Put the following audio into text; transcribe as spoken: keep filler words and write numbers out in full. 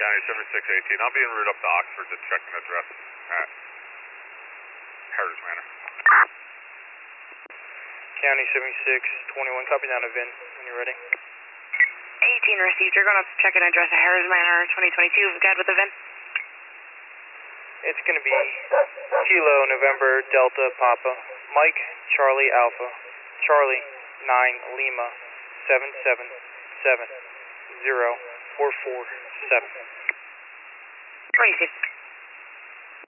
County seventy-six eighteen. I'll be en route up to Oxford to check an address at Heritage Manor. County seventy-six twenty-one, copy down to Vin when you're ready. eighteen received. You're going to check an address at Heritage Manor twenty twenty-two. Guide with the Vin. It's going to be Kilo November Delta Papa Mike Charlie Alpha Charlie nine Lima seven seven seven zero four four seven. Received.